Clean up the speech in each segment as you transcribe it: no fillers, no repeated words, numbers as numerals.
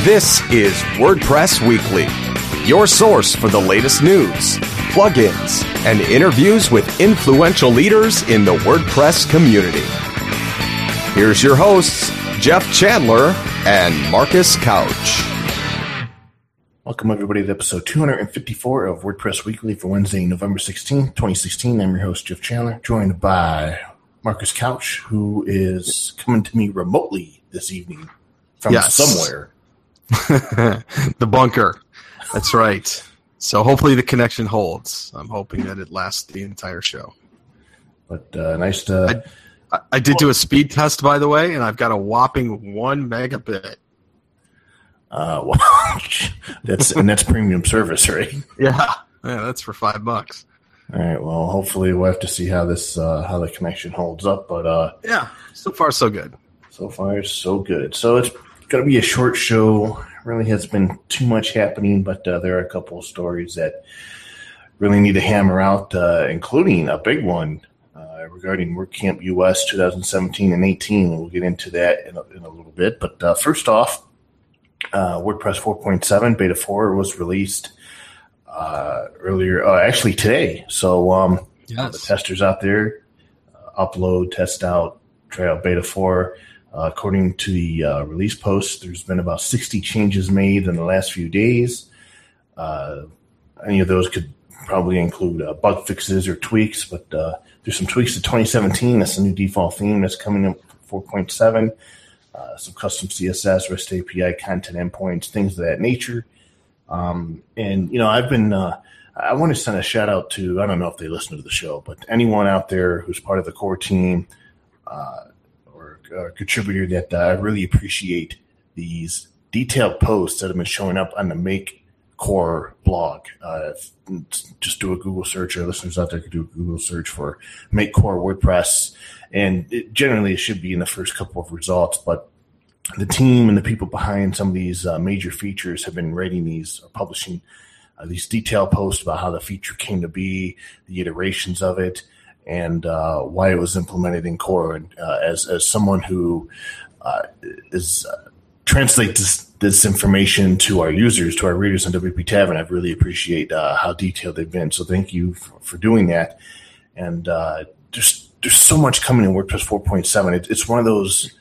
This is WordPress Weekly, your source for the latest news, plugins, and interviews with influential leaders in the WordPress community. Here's your hosts, Jeff Chandler and Marcus Couch. Welcome, everybody, to episode 254 of WordPress Weekly for Wednesday, November 16th, 2016. I'm your host, Jeff Chandler, joined by Marcus Couch, who is coming to me remotely this evening from somewhere. The bunker. That's right. So hopefully the connection holds. I'm hoping that it lasts the entire show. But nice to... I did do a speed test, by the way, and I've got a whopping 1 megabit. Well, that's premium service, right? Yeah, that's for $5. All right. Well, hopefully we'll have to see how this how the connection holds up. But yeah, so far so good. So far so good. So it's going to be a short show. Really hasn't been too much happening, but there are a couple of stories that really need to hammer out, including a big one regarding WordCamp US 2017 and 18. We'll get into that in a little bit. But first off, WordPress 4.7 Beta 4 was released earlier, actually today. So the testers out there, upload, test out, try out Beta 4. According to the release post, there's been about 60 changes made in the last few days. Any of those could probably include bug fixes or tweaks, but there's some tweaks to 2017. That's the new default theme that's coming up for 4.7. Some custom CSS, REST API, content endpoints, things of that nature. And, I've been, I want to send a shout out to, I don't know if they listen to the show, but anyone out there who's part of the core team, contributor that I really appreciate these detailed posts that have been showing up on the Make Core blog. Just do a Google search, or listeners out there could do a Google search for Make Core WordPress, and generally it should be in the first couple of results, but the team and the people behind some of these major features have been writing these, or publishing these detailed posts about how the feature came to be, the iterations of it, and why it was implemented in Core. And as someone who translates this information to our users, to our readers on WP Tavern, I really appreciate how detailed they've been. So thank you for doing that. And there's so much coming in WordPress 4.7. It's one of those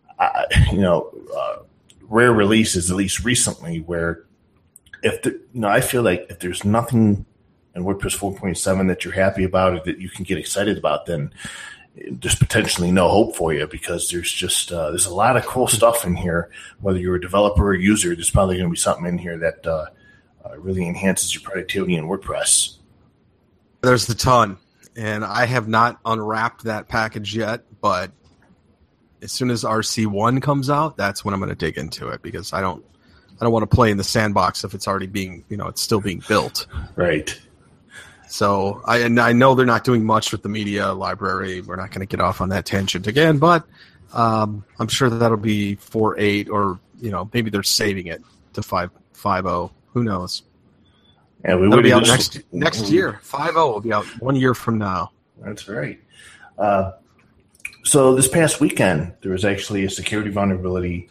rare releases, at least recently, where I feel like if there's nothing in WordPress 4.7 that you're happy about or that you can get excited about, then there's potentially no hope for you, because there's just there's a lot of cool stuff in here. Whether you're a developer or a user, there's probably going to be something in here that really enhances your productivity in WordPress. There's a ton, and I have not unwrapped that package yet, but as soon as RC1 comes out, that's when I'm going to dig into it, because I don't want to play in the sandbox if it's already being, it's still being built. Right. So I know they're not doing much with the media library. We're not going to get off on that tangent again, but I'm sure that'll be 4.8, or maybe they're saving it to 5.0. Who knows? Yeah, that'll be out next year. 5.0 will be out 1 year from now. That's right. So this past weekend, there was actually a security vulnerability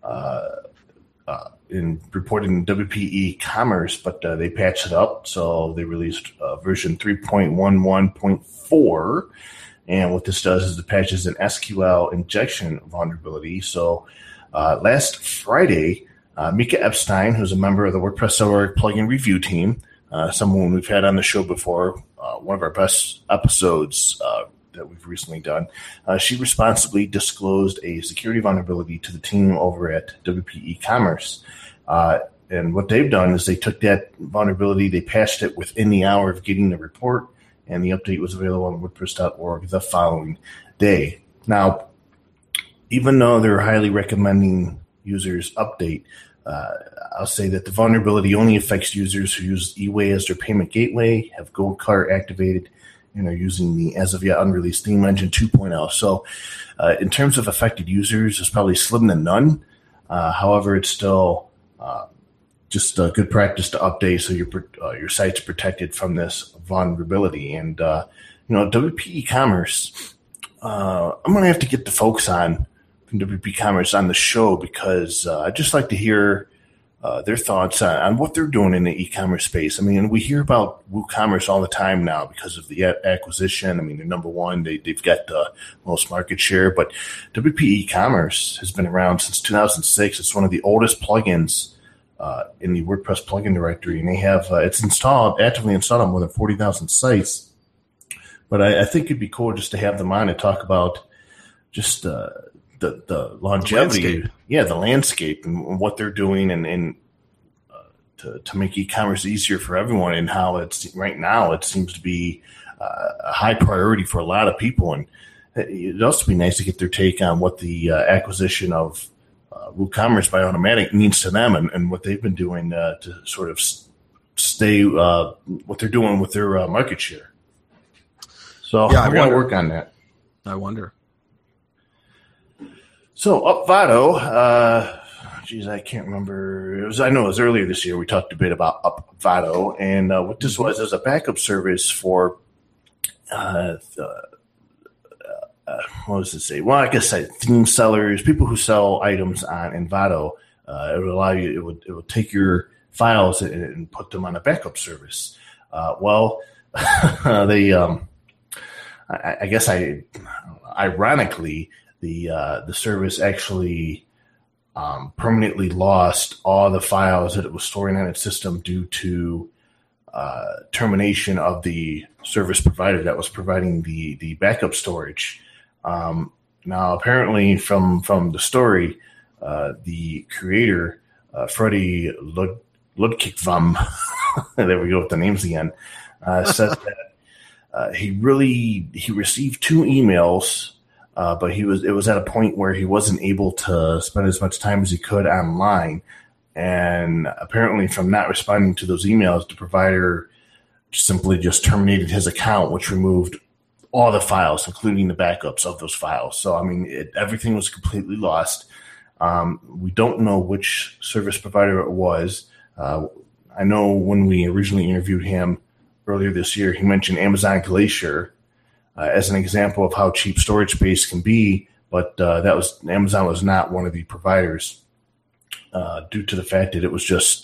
reported in WP Commerce, but they patched it up. So they released version 3.11.4. And what this does is it patches an SQL injection vulnerability. So last Friday, Mika Epstein, who's a member of the WordPress.org plugin review team, someone we've had on the show before, one of our best episodes that we've recently done, she responsibly disclosed a security vulnerability to the team over at WP Commerce. And what they've done is they took that vulnerability, they patched it within the hour of getting the report, and the update was available on WordPress.org the following day. Now, even though they're highly recommending users update, I'll say that the vulnerability only affects users who use eWay as their payment gateway, have Goldcard activated, and are using the as of yet unreleased Theme Engine 2.0. So in terms of affected users, it's probably slim to none. However, it's still just a good practice to update so your site's protected from this vulnerability. And WP Commerce, I'm going to have to get the folks from WP Commerce on the show, because I'd just like to hear their thoughts on what they're doing in the e-commerce space. I mean, we hear about WooCommerce all the time now because of the acquisition. I mean, they're number one. They've got the most market share, but WP e-commerce has been around since 2006. It's one of the oldest plugins in the WordPress plugin directory, and they have it's actively installed on more than 40,000 sites. But I think it'd be cool just to have them on and talk about just the longevity, the landscape and what they're doing and to make e-commerce easier for everyone, and how it's right now it seems to be a high priority for a lot of people. And it'd also be nice to get their take on what the acquisition of WooCommerce by Automattic means to them and what they've been doing to sort of stay what they're doing with their market share. So I want to work on that. I wonder. So Upvato, I can't remember. I know it was earlier this year. We talked a bit about Upvato, and what this was is a backup service for what does it say? Well, I guess theme sellers, people who sell items on Envato. It would allow you. It would take your files and put them on a backup service. Ironically, the service actually permanently lost all the files that it was storing on its system due to termination of the service provider that was providing the backup storage. Now, apparently, from the story, the creator, Freddie Ludkikvam, there we go with the names again, says that he received 2 emails. But it was at a point where he wasn't able to spend as much time as he could online. And apparently from not responding to those emails, the provider simply just terminated his account, which removed all the files, including the backups of those files. So, I mean, everything was completely lost. We don't know which service provider it was. I know when we originally interviewed him earlier this year, he mentioned Amazon Glacier as an example of how cheap storage space can be, but Amazon was not one of the providers due to the fact that it was just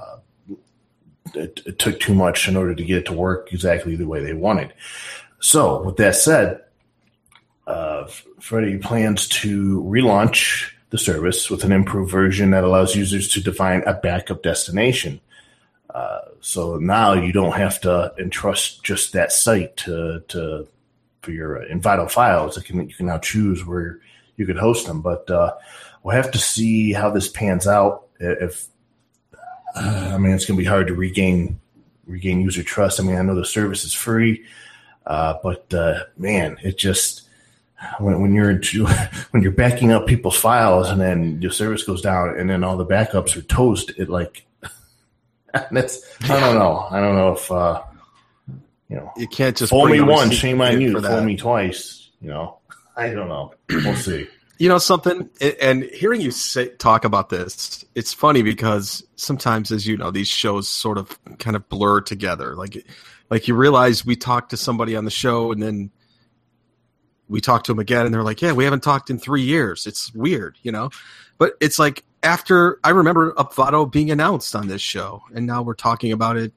it took too much in order to get it to work exactly the way they wanted. So with that said, Freddie plans to relaunch the service with an improved version that allows users to define a backup destination. So now you don't have to entrust just that site for your Envato files. You can now choose where you could host them. But we'll have to see how this pans out. It's going to be hard to regain user trust. I mean, I know the service is free, but man, it just when you're backing up people's files and then your service goes down and then all the backups are toast, it like that's I don't know if you can't just fool me once, shame on you. Fool me twice, I don't know. We'll see. You know something, and hearing you talk about this, it's funny because sometimes, as you know, these shows sort of kind of blur together. Like you realize we talked to somebody on the show, and then we talk to them again, and they're like, "Yeah, we haven't talked in 3 years." It's weird, But it's like after I remember Upvato being announced on this show, and now we're talking about it.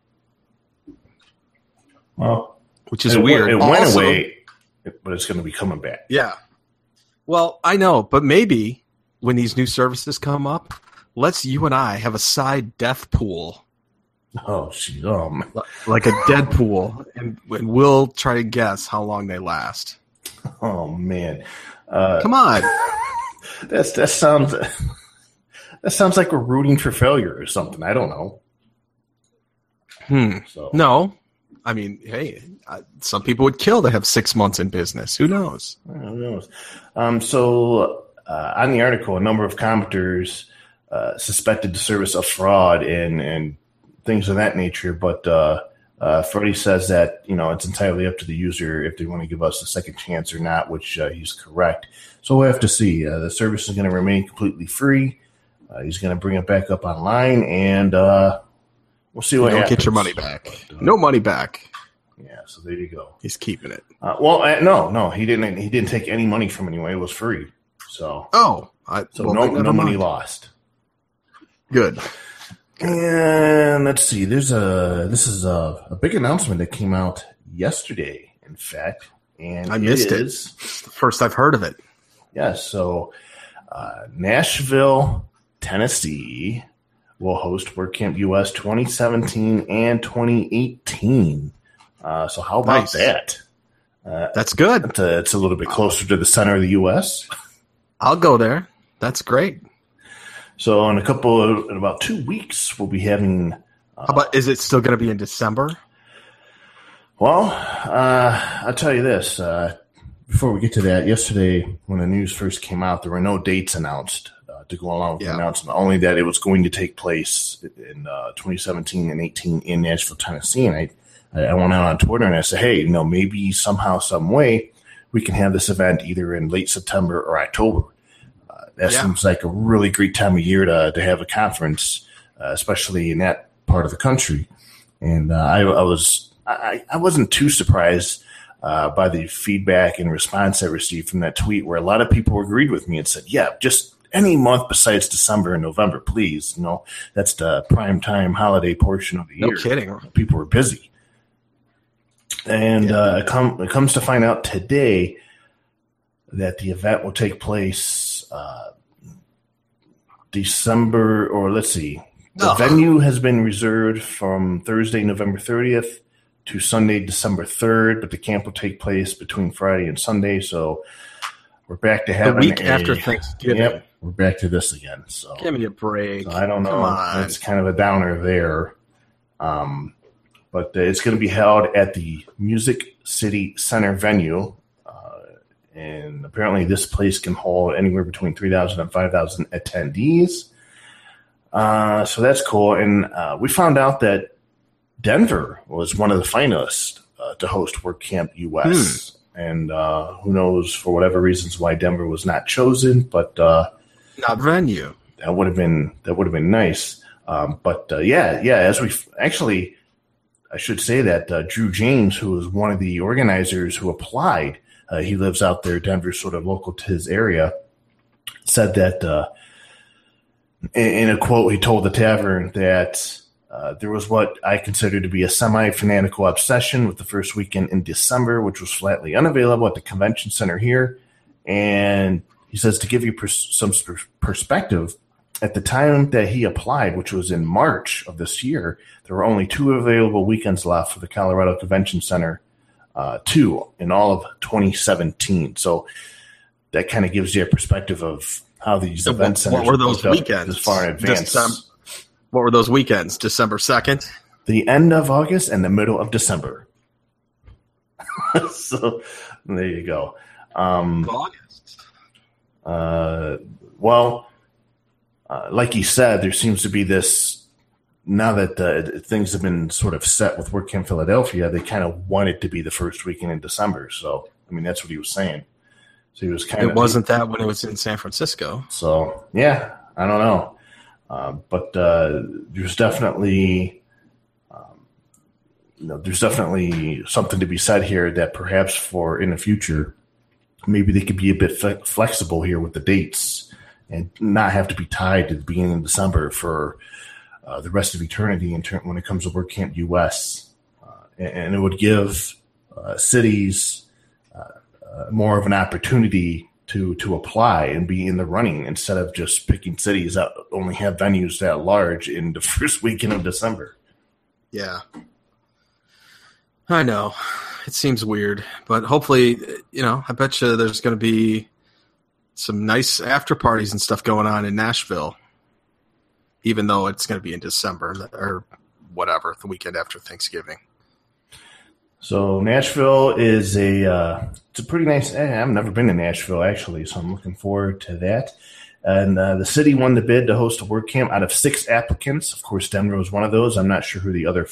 Well, which is weird. It went away, but it's going to be coming back. Yeah. Well, I know, but maybe when these new services come up, let's you and I have a side death pool. Oh, geez. Like a dead pool, and we'll try to guess how long they last. Oh, man. Come on. That sounds like we're rooting for failure or something. I don't know. So. No. I mean, hey, some people would kill to have 6 months in business. Who knows? Who knows? So on the article, a number of commenters suspected the service of fraud and things of that nature. But Freddie says that, it's entirely up to the user if they want to give us a second chance or not, which he's correct. So we'll have to see. The service is going to remain completely free. He's going to bring it back up online, and we'll see what happens. Get your money back. No money back. Yeah, so there you go. He's keeping it. No, he didn't. He didn't take any money from anyone. It was free. So no money lost. Good. And let's see. This is a big announcement that came out yesterday, in fact. And I missed it. It's the first I've heard of it. Yes. So Nashville, Tennessee will host WordCamp US 2017 and 2018. So how about that? That's good. It's a little bit closer to the center of the U.S. I'll go there. That's great. So in about 2 weeks, we'll be having. How about, is it still going to be in December? Well, I'll tell you this. Before we get to that, yesterday when the news first came out, there were no dates announced to go along with the announcement. Only that it was going to take place in 2017 and 18 in Nashville, Tennessee. And I went out on Twitter and I said, hey, maybe somehow, some way, we can have this event either in late September or October. That seems like a really great time of year to have a conference, especially in that part of the country. And I wasn't too surprised by the feedback and response I received from that tweet, where a lot of people agreed with me and said, yeah, just any month besides December and November, please. That's the prime time holiday portion of the year. No kidding. People were busy. And it comes to find out today that the event will take place December, or let's see. The venue has been reserved from Thursday, November 30th to Sunday, December 3rd, but the camp will take place between Friday and Sunday. So we're back to having the week after Thanksgiving. Yep, we're back to this again. So give me a break. So I don't know. It's kind of a downer there. But it's going to be held at the Music City Center venue. And apparently this place can hold anywhere between 3,000 and 5,000 attendees. So that's cool. And we found out that Denver was one of the finalists to host WordCamp US. And who knows, for whatever reasons, why Denver was not chosen. But not venue. That would have been nice. As we actually, I should say that Drew James, who was one of the organizers who applied, he lives out there, Denver, sort of local to his area, said that in a quote, he told the tavern that there was what I consider to be a semi-fanatical obsession with the first weekend in December, which was flatly unavailable at the convention center here. And he says, to give you some perspective, at the time that he applied, which was in March of this year, there were only 2 available weekends left for the Colorado Convention Center, 2 in all of 2017. So that kind of gives you a perspective of how these event centers were those weekends this far in advance. What were those weekends? December 2nd? The end of August and the middle of December. So there you go. August. Like you said, there seems to be this, now that things have been sort of set with WordCamp Philadelphia, they kind of want it to be the first weekend in December. So, I mean, that's what he was saying. So he was It wasn't that when it was in San Francisco. So, yeah, I don't know. But there's definitely, there's definitely something to be said here that perhaps for in the future, maybe they could be a bit flexible here with the dates and not have to be tied to the beginning of December for the rest of eternity when it comes to WordCamp US. And it would give cities more of an opportunity to apply and be in the running instead of just picking cities that only have venues that large in the first weekend of December. Yeah. I know. It seems weird, but hopefully, I bet you there's going to be some nice after parties and stuff going on in Nashville, even though it's going to be in December or whatever, the weekend after Thanksgiving. So Nashville is it's a pretty nice. I've never been to Nashville actually, so I'm looking forward to that. And the city won the bid to host a WordCamp out of 6 applicants. Of course, Denver was one of those. I'm not sure who the other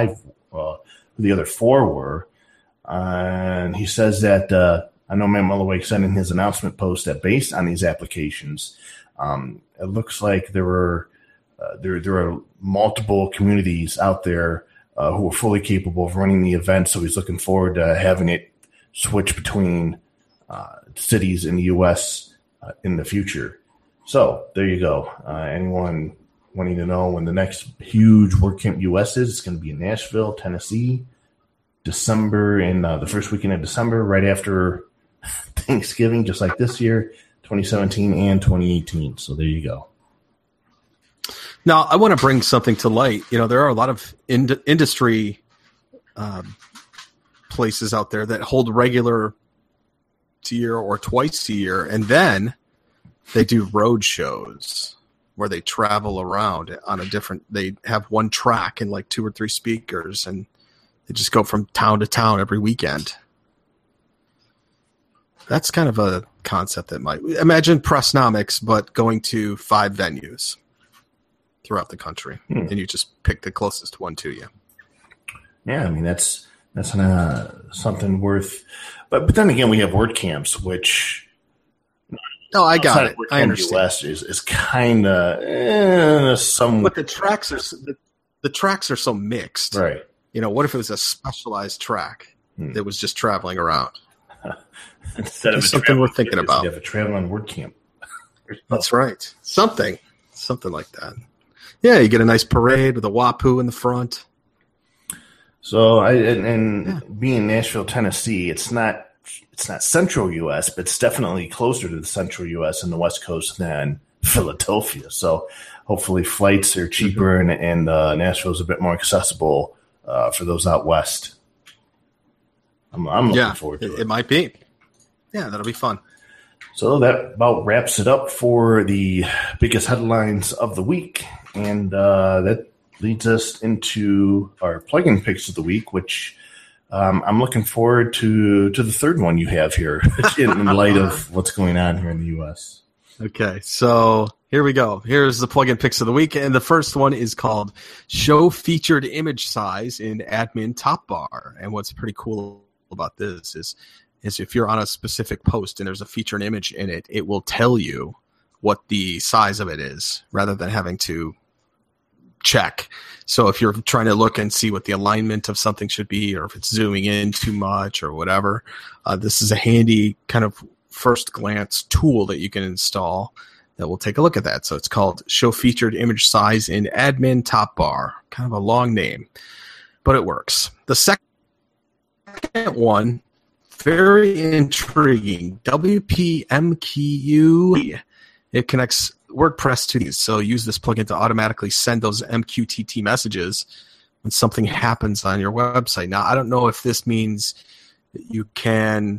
4 were. And he says that I know Matt Mullenweg said in his announcement post that based on these applications, it looks like there are multiple communities out there who are fully capable of running the event. So he's looking forward to having it switch between cities in the U.S. In the future. So there you go. Anyone wanting to know when the next huge WordCamp US is. It's going to be in Nashville, Tennessee, December, in the first weekend of December, right after Thanksgiving, just like this year, 2017 and 2018. So there you go. Now, I want to bring something to light. There are a lot of industry places out there that hold regular year or twice a year, and then they do road shows where they travel around on they have one track and like 2 or 3 speakers, and they just go from town to town every weekend. That's kind of a concept that might imagine Pressnomics, but going to 5 venues throughout the country, and you just pick the closest one to you. Yeah, I mean that's something worth. But then again, we have WordCamps, which I got it. I understand. US is kind of some. But the tracks are so mixed, right? What if it was a specialized track that was just traveling around? Instead of something we're thinking about. You have a traveling WordCamp. That's right. Something like that. Yeah, you get a nice parade with a Wapoo in the front. So being Nashville, Tennessee, it's not central U.S., but it's definitely closer to the central U.S. and the West Coast than Philadelphia. So hopefully flights are cheaper and Nashville is a bit more accessible for those out west. I'm looking forward to it. It might be. Yeah, that'll be fun. So that about wraps it up for the biggest headlines of the week. And that leads us into our plugin picks of the week, which I'm looking forward to the third one you have here in light of what's going on here in the U.S. Okay, so here we go. Here's the plugin picks of the week, and the first one is called Show Featured Image Size in Admin Top Bar. And what's pretty cool about this is if you're on a specific post and there's a featured image in it, it will tell you what the size of it is rather than having to check. So if you're trying to look and see what the alignment of something should be, or if it's zooming in too much or whatever, this is a handy kind of first glance tool that you can install that will take a look at that. So it's called Show Featured Image Size in Admin Top Bar. Kind of a long name, but it works. The second one, very intriguing, WPMQ. It connects WordPress to these, so use this plugin to automatically send those MQTT messages when something happens on your website. Now, I don't know if this means that you can,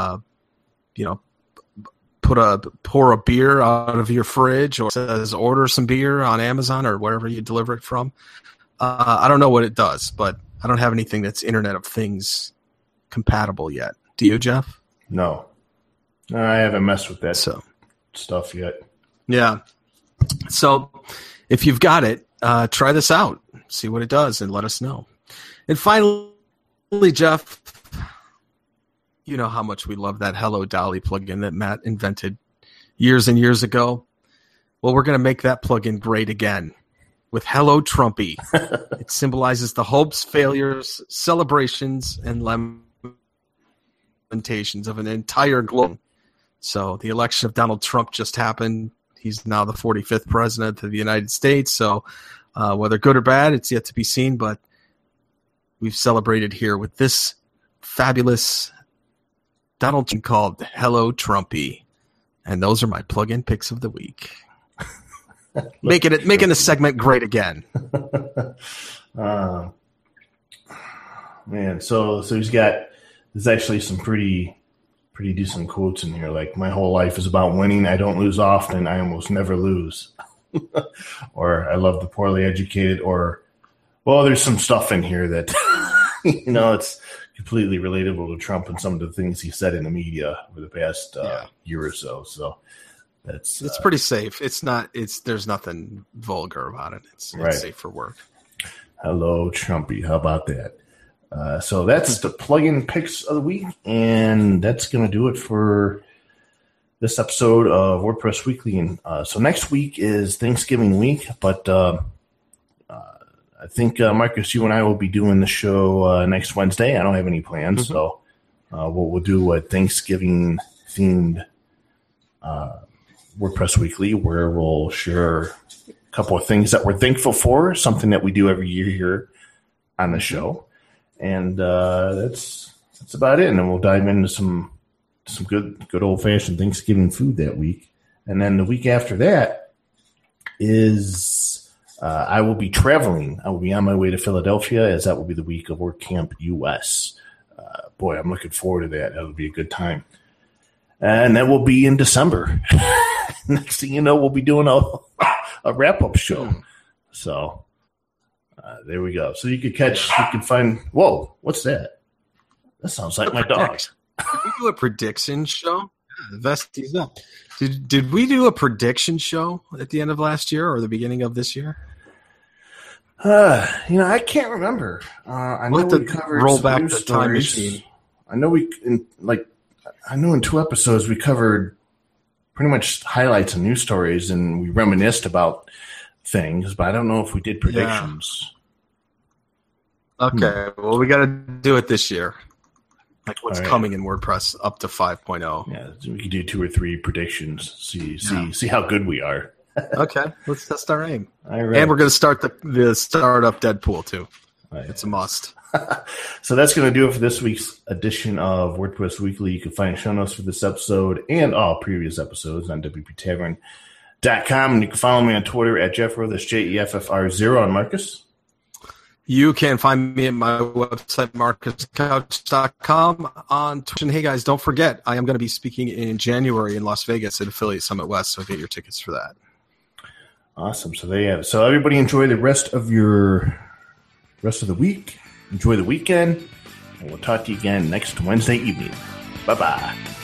pour a beer out of your fridge, or says order some beer on Amazon or wherever you deliver it from. I don't know what it does, but I don't have anything that's Internet of Things compatible yet. Do you, Jeff? No, I haven't messed with that stuff yet. Yeah. So if you've got it, try this out, see what it does, and let us know. And finally, Jeff, you know how much we love that Hello Dolly plugin that Matt invented years and years ago. Well, we're going to make that plugin great again with Hello Trumpy. It symbolizes the hopes, failures, celebrations, and lamentations of an entire globe. So the election of Donald Trump just happened. He's now the 45th president of the United States. So whether good or bad, it's yet to be seen. But we've celebrated here with this fabulous Donald Trump called Hello Trumpy. And those are my plug-in picks of the week. making the segment great again. Man, so there's actually some pretty decent quotes in here, like my whole life is about winning. I don't lose often. I almost never lose. Or I love the poorly educated, or, well, there's some stuff in here that, it's completely relatable to Trump and some of the things he said in the media over the past year or so. So it's pretty safe. There's nothing vulgar about it. It's safe for work. Hello, Trumpy. How about that? So that's the plugin picks of the week, and that's going to do it for this episode of WordPress Weekly. And so next week is Thanksgiving week, but I think, Marcus, you and I will be doing the show next Wednesday. I don't have any plans, so we'll do a Thanksgiving-themed WordPress Weekly where we'll share couple of things that we're thankful for, something that we do every year here on the show. And that's about it. And then we'll dive into some good old-fashioned Thanksgiving food that week. And then the week after that is I will be traveling. I will be on my way to Philadelphia, as that will be the week of WordCamp US. Boy, I'm looking forward to that. That'll be a good time. And that will be in December. Next thing you know, we'll be doing a wrap-up show. So there we go. So you can find, whoa, what's that? That sounds like my dog. Did we do a prediction show? Vestie's up. Did we do a prediction show at the end of last year or the beginning of this year? I can't remember. I know we covered roll back the stories. time machine. I know in 2 episodes we covered pretty much highlights and news stories, and we reminisced about things, but I don't know if we did predictions. Yeah. Okay, well, we got to do it this year. Like what's right. coming in WordPress up to 5.0. Yeah, we could do 2 or 3 predictions. See how good we are. Okay, let's test our aim. All right. And we're going to start the startup Deadpool too. Right. It's a must. So that's going to do it for this week's edition of WordPress Weekly. You can find show notes for this episode and all previous episodes on WPTavern.com. And you can follow me on Twitter at Jeffro. That's JEFFR0. And Marcus? You can find me at my website, marcuscouch.com, on Twitch. And hey, guys, don't forget, I am going to be speaking in January in Las Vegas at Affiliate Summit West, so get your tickets for that. Awesome. So there you have it. So everybody enjoy the rest of the week. Enjoy the weekend. And we'll talk to you again next Wednesday evening. Bye-bye.